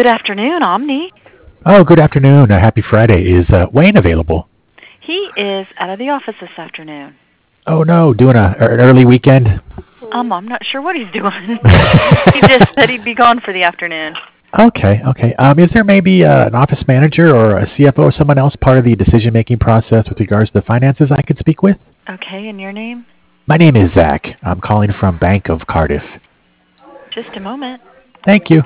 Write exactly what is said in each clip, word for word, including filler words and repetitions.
Good afternoon, Omni. Oh, good afternoon. Uh, happy Friday. Is uh, Wayne available? He is out of the office this afternoon. Oh, no. Doing a, an early weekend? Um, I'm not sure what he's doing. He just said he'd be gone for the afternoon. Okay, okay. Um, is there maybe uh, an office manager or a C F O or someone else part of the decision-making process with regards to the finances I could speak with? Okay, and your name? My name is Zach. I'm calling from Bank of Cardiff. Just a moment. Thank you.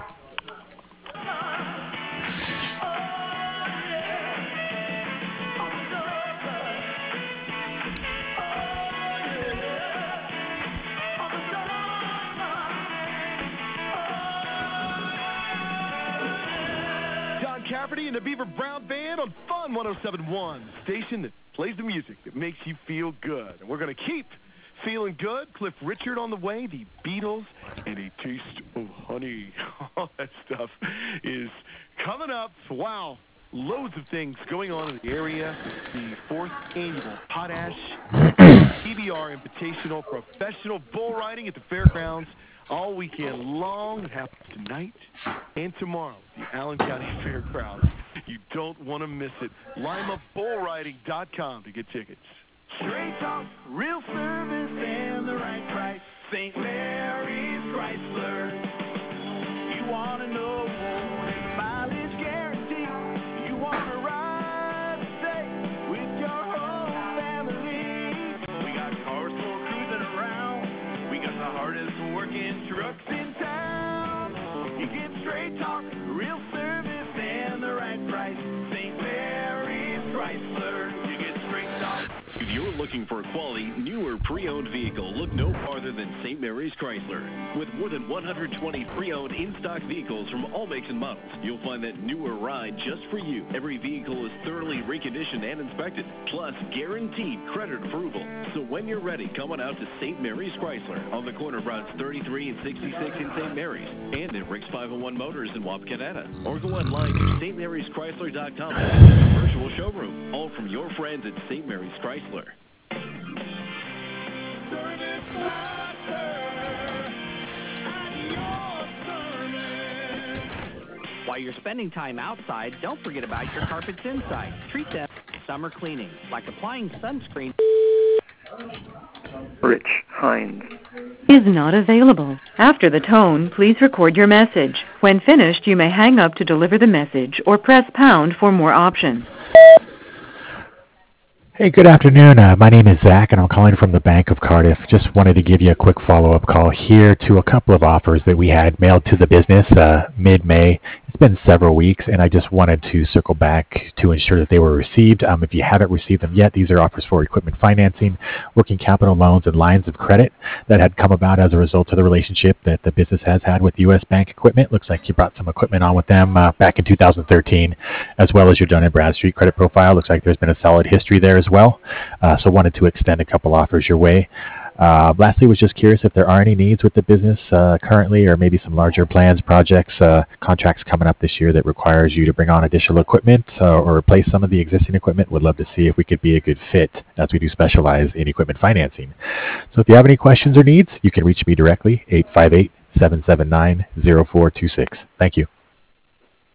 Cafferty and the Beaver Brown Band on Fun one oh seven point one, station that plays the music that makes you feel good. And we're going to keep feeling good. Cliff Richard on the way, the Beatles, and a taste of honey. All that stuff is coming up. Wow, loads of things going on in the area. The fourth annual Potash P B R Invitational Professional Bull Riding at the Fairgrounds all weekend long. It happens tonight and tomorrow at the Allen County Fairgrounds. You don't want to miss it. Lima Bull Riding dot com to get tickets. Straight talk, real service, and the right price. Saint Mary's Chrysler. You want to know more than the mileage guarantee. You want to ride safe with your whole family. We got cars for cruising around. We got the hardest working trucks in town. You get straight talk, real service, and the right price. Saint Mary's Chrysler. You get straight talk. If you're looking for a quality, newer pre-owned vehicle, look no farther than Saint Mary's Chrysler. With more than one hundred twenty pre-owned in-stock vehicles from all makes and models, you'll find that newer ride just for you. Every vehicle is thoroughly reconditioned and inspected, plus guaranteed credit approval. So when you're ready, come on out to Saint Mary's Chrysler on the corner of routes thirty-three and sixty-six in Saint Mary's, and at Rick's five oh one Motors in Wapakoneta. Or go online to Saint Marys Chrysler dot com and visit the virtual showroom, all from your friends at Saint Mary's Chrysler. While you're spending time outside, don't forget about your carpets inside. Treat them summer cleaning, like applying sunscreen. Rich Hines is not available. After the tone, please record your message. When finished, you may hang up to deliver the message or press pound for more options. Hey, good afternoon. Uh, my name is Zach, and I'm calling from the Bank of Cardiff. Just wanted to give you a quick follow-up call here to a couple of offers that we had mailed to the business uh, mid-May. It's been several weeks, and I just wanted to circle back to ensure that they were received. Um, if you haven't received them yet, these are offers for equipment financing, working capital loans, and lines of credit that had come about as a result of the relationship that the business has had with U S Bank Equipment. Looks like you brought some equipment on with them uh, back in two thousand thirteen, as well as your Dun and Bradstreet credit profile. Looks like there's been a solid history there as well. Uh, so wanted to extend a couple offers your way. Uh, lastly, was just curious if there are any needs with the business uh, currently, or maybe some larger plans, projects, uh, contracts coming up this year that requires you to bring on additional equipment uh, or replace some of the existing equipment. Would love to see if we could be a good fit, as we do specialize in equipment financing. So if you have any questions or needs, you can reach me directly, eight five eight, seven seven nine, zero four two six. Thank you.